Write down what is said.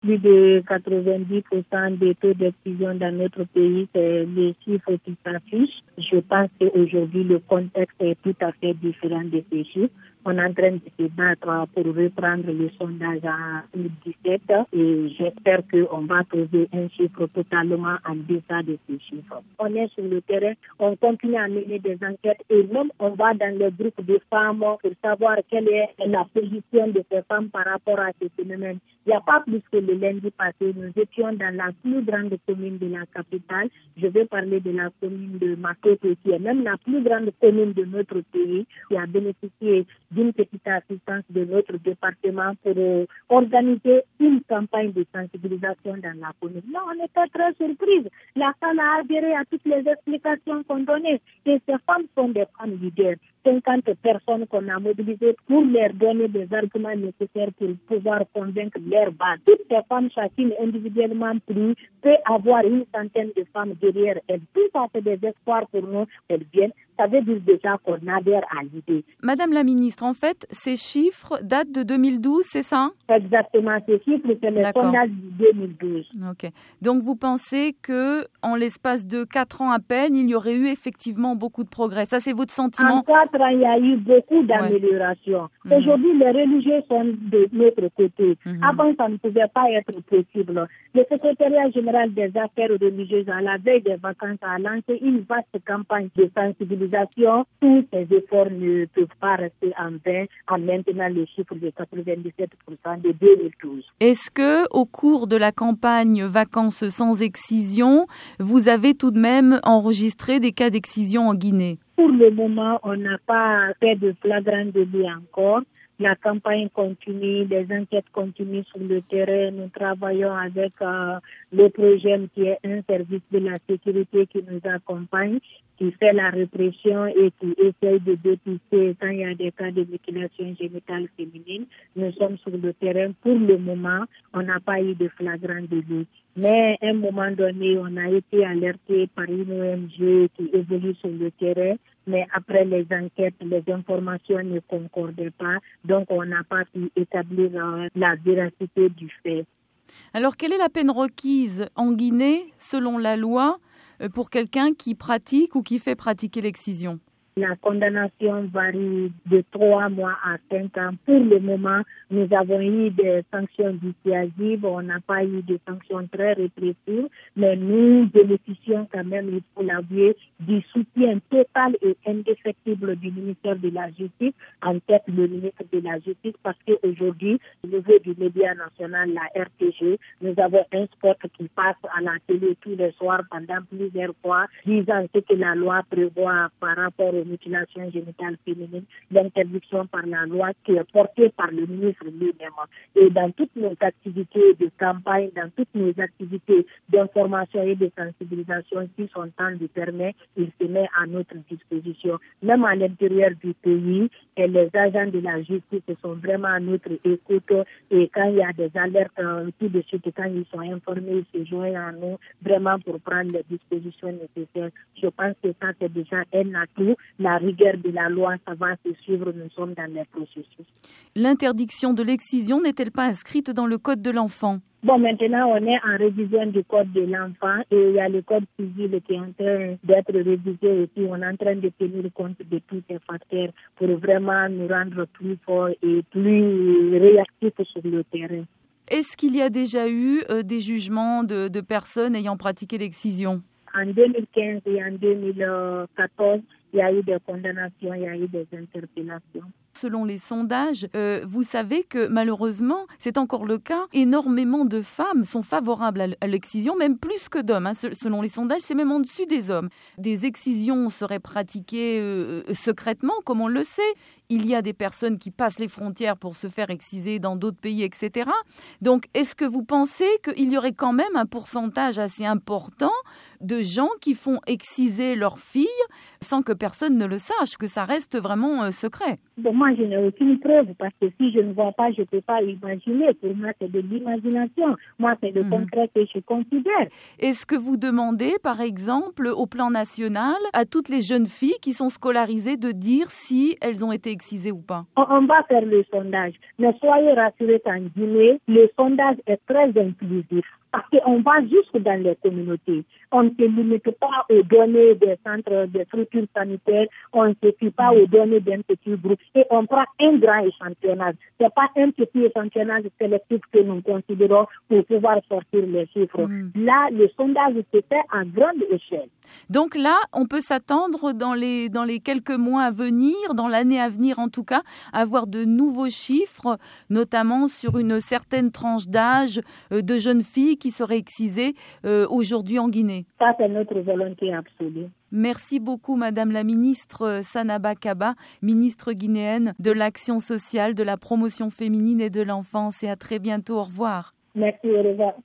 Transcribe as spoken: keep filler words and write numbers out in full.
plus de quatre-vingt-dix pour cent des taux d'excision dans notre pays, c'est les chiffres qui s'affichent. Je pense qu'aujourd'hui, le contexte est tout à fait différent de ces chiffres. On est en train de se battre pour reprendre le sondage en deux mille dix-sept et j'espère qu'on va trouver un chiffre totalement en deçà de ces chiffres. On est sur le terrain, on continue à mener des enquêtes et même on va dans le groupe de femmes pour savoir quelle est la position de ces femmes par rapport à ce phénomène. Il n'y a pas plus que le lundi passé, nous étions dans la plus grande commune de la capitale. Je vais parler de la commune de Makoto, qui est même la plus grande commune de notre pays, qui a bénéficié d'une petite assistance de notre département pour euh, organiser une campagne de sensibilisation dans la commune. Là, on était très surprise. La salle a adhéré à toutes les explications qu'on donnait. Et ces femmes sont des femmes leaders. cinquante personnes qu'on a mobilisées pour leur donner des arguments nécessaires pour pouvoir convaincre leur base. Toutes ces femmes, chacune individuellement prises, peut avoir une centaine de femmes derrière elles. Tout ça fait des espoirs pour nous. Elles viennent. Ça veut dire déjà qu'on adhère à l'idée. Madame la ministre, en fait, ces chiffres datent de deux mille douze, c'est ça? Exactement, ces chiffres, c'est le sondage de deux mille douze. Ok. Donc vous pensez que en l'espace de quatre ans à peine, il y aurait eu effectivement beaucoup de progrès. Ça, c'est votre sentiment? En quatre ans, il y a eu beaucoup d'améliorations. Ouais. Aujourd'hui, mmh. les religieux sont de notre côté. Mmh. Avant, ça ne pouvait pas être possible. Le secrétariat général des affaires religieuses, à la veille des vacances, a lancé une vaste campagne de sensibilisation. Tous ces efforts ne peuvent pas rester en vain en maintenant le chiffre de quatre-vingt-dix-sept pour cent de deux mille douze. Est-ce que, au cours de la campagne Vacances sans excision, vous avez tout de même enregistré des cas d'excision en Guinée? Pour le moment, on n'a pas fait de flagrant délit encore. La campagne continue, les enquêtes continuent sur le terrain. Nous travaillons avec euh, le projet qui est un service de la sécurité qui nous accompagne, qui fait la répression et qui essaye de dépister quand il y a des cas de mutilation génitale féminine. Nous sommes sur le terrain. Pour le moment, on n'a pas eu de flagrant délit. Mais à un moment donné, on a été alerté par une O N G qui évolue sur le terrain. Mais après les enquêtes, les informations ne concordaient pas. Donc, on n'a pas pu établir euh, la véracité du fait. Alors, quelle est la peine requise en Guinée, selon la loi, pour quelqu'un qui pratique ou qui fait pratiquer l'excision? La condamnation varie de trois mois à cinq ans. Pour le moment, nous avons eu des sanctions dissuasives, on n'a pas eu de sanctions très répressives, mais nous bénéficions quand même, il faut l'avouer, du soutien total et indéfectible du ministère de la Justice, en tête le ministre de la Justice, parce qu'aujourd'hui, au niveau du média national, la R T G, nous avons un spot qui passe à la télé tous les soirs pendant plusieurs fois, disant ce que la loi prévoit par rapport aux mutilation génitale féminine, l'interdiction par la loi qui est portée par le ministre lui-même. Et dans toutes nos activités de campagne, dans toutes nos activités d'information et de sensibilisation, si son temps le permet, il se met à notre disposition. Même à l'intérieur du pays, et les agents de la justice sont vraiment à notre écoute. Et quand il y a des alertes, tout de suite, quand ils sont informés, ils se joignent à nous vraiment pour prendre les dispositions nécessaires. Je pense que ça, c'est déjà un atout. La rigueur de la loi, ça va se suivre, nous sommes dans les processus. L'interdiction de l'excision n'est-elle pas inscrite dans le Code de l'enfant? Bon, maintenant, on est en révision du Code de l'enfant et il y a le Code civil qui est en train d'être révisé et puis on est en train de tenir compte de tous ces facteurs pour vraiment nous rendre plus forts et plus réactifs sur le terrain. Est-ce qu'il y a déjà eu euh, des jugements de, de personnes ayant pratiqué l'excision? En deux mille quinze et en deux mille quatorze, il y a eu des condamnations, il y a eu des interpellations. Selon les sondages, euh, vous savez que malheureusement, c'est encore le cas, énormément de femmes sont favorables à l'excision, même plus que d'hommes. Hein. Selon les sondages, c'est même en dessus des hommes. Des excisions seraient pratiquées euh, secrètement, comme on le sait. Il y a des personnes qui passent les frontières pour se faire exciser dans d'autres pays, et cetera. Donc, est-ce que vous pensez qu'il y aurait quand même un pourcentage assez important de gens qui font exciser leurs filles sans que personne ne le sache, que ça reste vraiment euh, secret? Bon, moi, moi, je n'ai aucune preuve parce que si je ne vois pas, je ne peux pas imaginer. Pour moi, c'est de l'imagination. Moi, c'est le mmh. concret que je considère. Est-ce que vous demandez, par exemple, au plan national, à toutes les jeunes filles qui sont scolarisées de dire si elles ont été excisées ou pas? On, on va faire le sondage. Mais soyez rassurés qu'en Guinée, le sondage est très inclusif. Parce qu'on va jusque dans les communautés. On ne se limite pas aux données des centres, des structures sanitaires, on ne se fie pas aux données d'un petit groupe et on prend un grand échantillonnage. Ce n'est pas un petit échantillonnage sélectif que nous considérons pour pouvoir sortir les chiffres. Mmh. Là, le sondage se fait à grande échelle. Donc là, on peut s'attendre dans les, dans les quelques mois à venir, dans l'année à venir en tout cas, à avoir de nouveaux chiffres, notamment sur une certaine tranche d'âge euh, de jeunes filles qui seraient excisées euh, aujourd'hui en Guinée. Ça, c'est notre volonté absolue. Merci beaucoup, Madame la ministre Sanaba Kaba, ministre guinéenne de l'Action sociale, de la promotion féminine et de l'enfance. Et à très bientôt. Au revoir. Merci, au revoir.